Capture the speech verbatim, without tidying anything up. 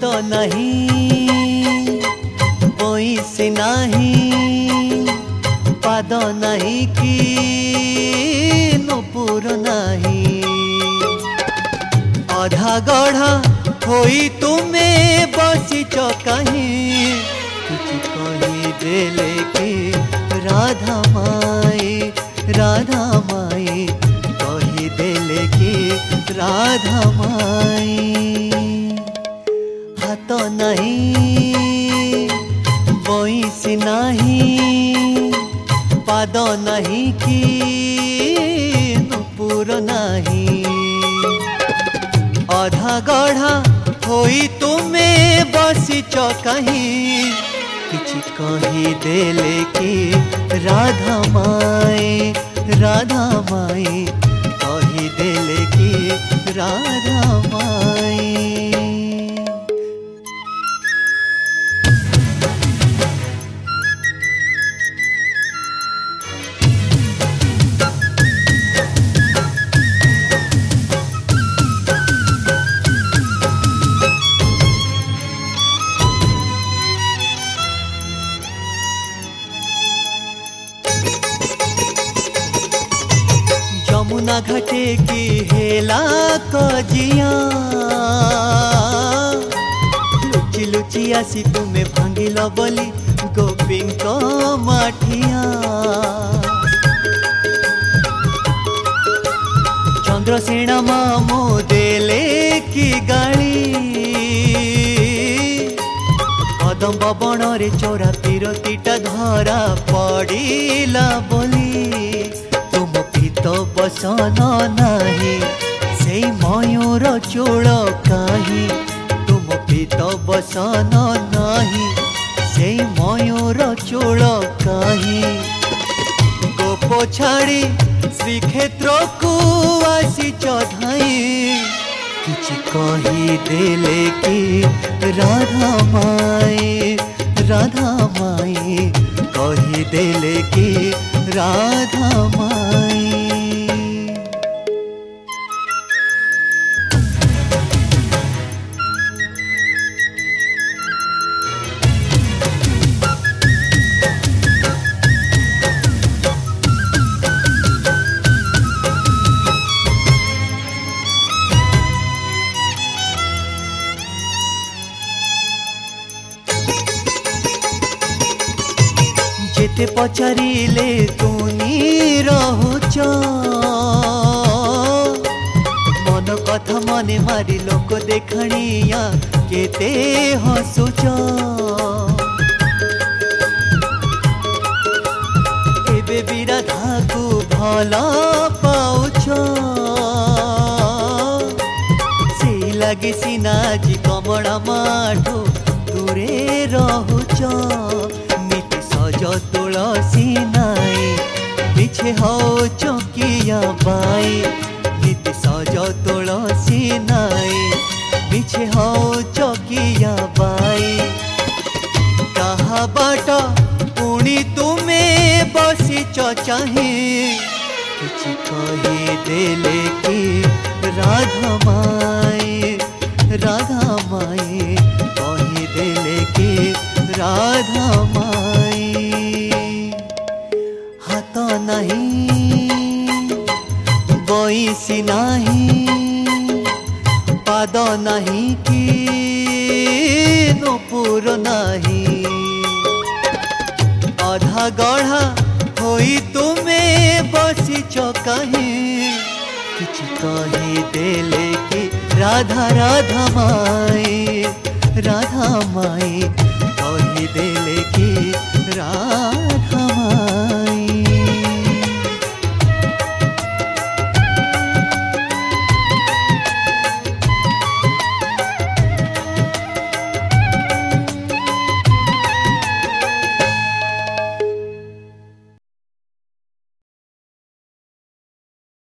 हाथ नहीं बइसी नहीं पाद नहीं कि नुपुर नहीं अधा गढ़ा होई तुमे बसीच कहीं कुछ कही देले कि राधा माई राधा माई कही देले कि राधा माई हाथ नहीं बइसी नहीं पाद नहीं कि नुपुर नहीं अधा गढ़ा होई तुमे बसीच कहीं किछि कही देले कि राधा माई राधा माई कही देले कि राधा माई। यमुना घाटे की हेला कजिया लुचि लुचि आसी तुमे भांगिल बोली गोपींक माठिया चंद्रसेना मामू देले की गाली कदम्ब बण रे चोरा पीरतीटा धरा पड़िला बोली तो बसन नहीं से मयूर चूल कहीं तुम पीत बसन नहीं से मयूर चूल कहीं गोप छाड़ी श्रीक्षेत्र को आसी चढ़ाई किछि कही देले कि राधा माई राधा माई कही देले कि राधा माई। जेते पचारिले तुनी रहुच मन कथा मने मारी लोक देखाणिया केते हसुच एबे भी राधा को भल पाउछ से लगे सीना जी कमला माठो दूरे रहुच सज तुलसी नाई पीछे हो चौकिया बाई नित सज तुलसी नाई पीछे हो चौकिया बाई कहा बाट पुणी तुमे बसीच चाहे किछि कही देले कि राधा माई राधा माई कही देले कि राधा माई हाथ नहीं बइसी नहीं पाद नहीं कि नुपुर नहीं अधा गढ़ा होई तुमे बसीच कहीं किछि कही देले कि राधा राधा माई राधा माई कही देले कि राधा माई।